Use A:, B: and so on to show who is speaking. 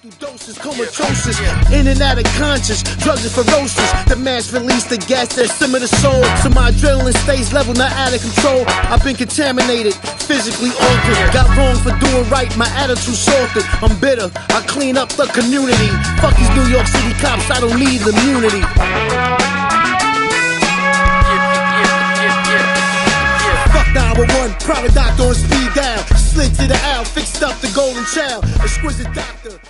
A: Lethal doses, comatose, in and out of conscious, drugs are ferocious. The mass release the gas that simmer the soul, so my adrenaline stays level, not out of control. I've been contaminated, physically altered. Got wrong for doing right, my attitude salted. I'm bitter, I clean up the community. Fuck these New York City cops, I don't need immunity. Fuck 911, private doctor on speed dial. Slid to the L, fixed up the golden child. Exquisite doctor.